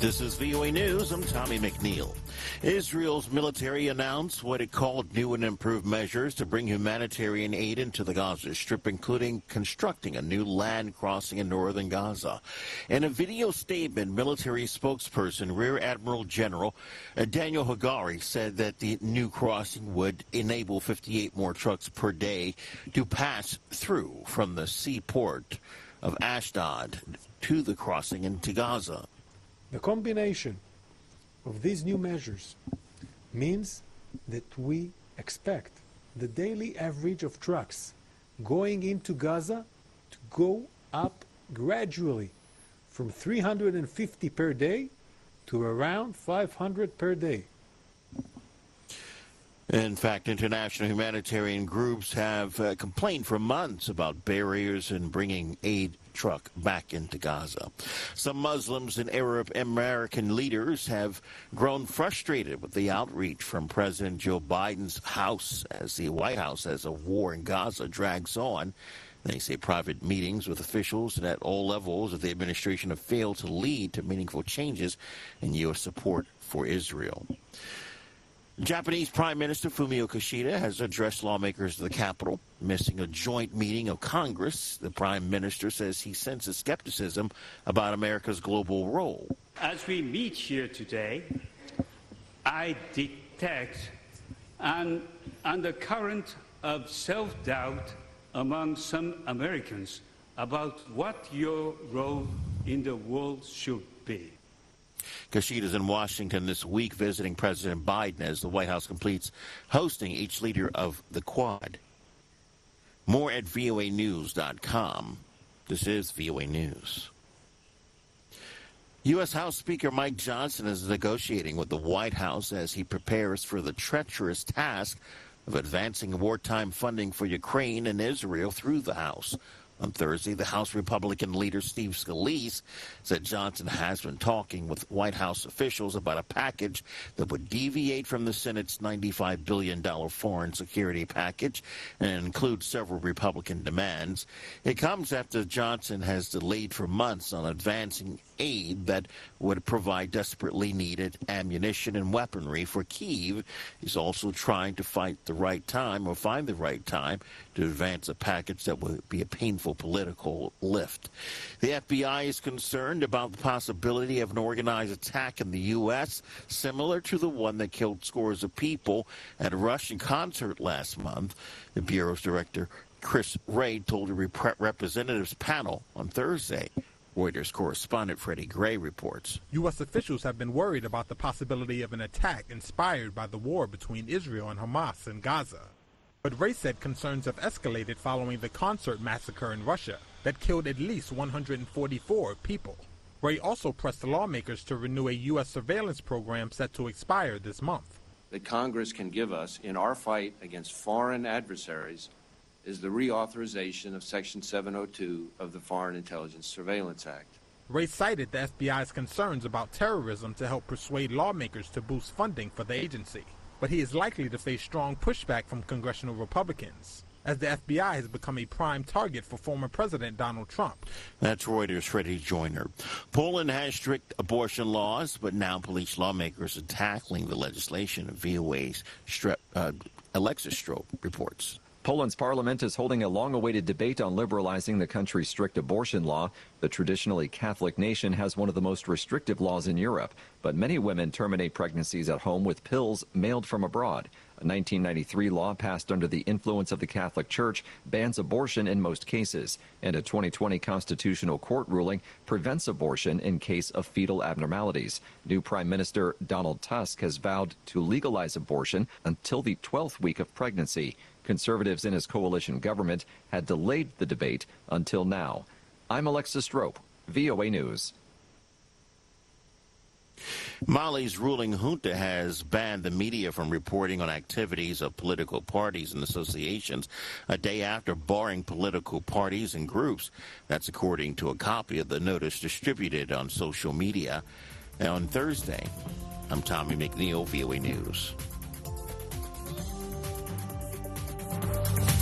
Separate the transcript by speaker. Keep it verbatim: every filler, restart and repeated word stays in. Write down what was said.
Speaker 1: This is V O A News. I'm Tommy McNeil. Israel's military announced what it called new and improved measures to bring humanitarian aid into the Gaza Strip, including constructing a new land crossing in northern Gaza. In a video statement, military spokesperson Rear Admiral General Daniel Hagari said that the new crossing would enable fifty-eight more trucks per day to pass through from the seaport of Ashdod to the crossing into Gaza.
Speaker 2: The combination of these new measures means that we expect the daily average of trucks going into Gaza to go up gradually from three hundred fifty per day to around five hundred per day.
Speaker 1: In fact, international humanitarian groups have uh, complained for months about barriers in bringing aid truck back into Gaza. Some Muslims and Arab American leaders have grown frustrated with the outreach from President Joe Biden's house as the White House as a war in Gaza drags on. They say private meetings with officials and at all levels of the administration have failed to lead to meaningful changes in U S support for Israel. Japanese Prime Minister Fumio Kishida has addressed lawmakers at the Capitol, missing a joint meeting of Congress. The Prime Minister says he senses skepticism about America's global role.
Speaker 3: As we meet here today, I detect an undercurrent of self-doubt among some Americans about what your role in the world should be.
Speaker 1: Kishida's in Washington this week visiting President Biden as the White House completes hosting each leader of the Quad. More at V O A news dot com. This is V O A News. U S House Speaker Mike Johnson is negotiating with the White House as he prepares for the treacherous task of advancing wartime funding for Ukraine and Israel through the House. On Thursday, the House Republican leader Steve Scalise said Johnson has been talking with White House officials about a package that would deviate from the Senate's ninety-five billion dollars foreign security package and include several Republican demands. It comes after Johnson has delayed for months on advancing aid that would provide desperately needed ammunition and weaponry for Kyiv. He's also trying to fight the right time or find the right time to advance a package that would be a painful political lift. The F B I is concerned about the possibility of an organized attack in the U S similar to the one that killed scores of people at a Russian concert last month. The Bureau's director, Chris Wray, told a rep- representatives panel on Thursday. Reuters correspondent Freddie Gray reports.
Speaker 4: U S officials have been worried about the possibility of an attack inspired by the war between Israel and Hamas in Gaza. But Ray said concerns have escalated following the concert massacre in Russia that killed at least one hundred forty-four people. Ray also pressed lawmakers to renew a U S surveillance program set to expire this month.
Speaker 5: That Congress can give us in our fight against foreign adversaries is the reauthorization of Section seven oh two of the Foreign Intelligence Surveillance Act.
Speaker 4: Ray cited the F B I's concerns about terrorism to help persuade lawmakers to boost funding for the agency. But he is likely to face strong pushback from congressional Republicans, as the F B I has become a prime target for former President Donald Trump.
Speaker 1: That's Reuters' Freddie Joyner. Poland has strict abortion laws, but now police lawmakers are tackling the legislation. V O A's Stre- uh, Alexis Strope reports.
Speaker 6: Poland's parliament is holding a long-awaited debate on liberalizing the country's strict abortion law. The traditionally Catholic nation has one of the most restrictive laws in Europe, but many women terminate pregnancies at home with pills mailed from abroad. A nineteen ninety-three law passed under the influence of the Catholic Church bans abortion in most cases, and a twenty twenty constitutional court ruling prevents abortion in case of fetal abnormalities. New Prime Minister Donald Tusk has vowed to legalize abortion until the twelfth week of pregnancy. Conservatives in his coalition government had delayed the debate until now. I'm Alexis Strope, V O A News.
Speaker 1: Mali's ruling junta has banned the media from reporting on activities of political parties and associations a day after barring political parties and groups. That's according to a copy of the notice distributed on social media on Thursday. I'm Tommy McNeil, V O A News.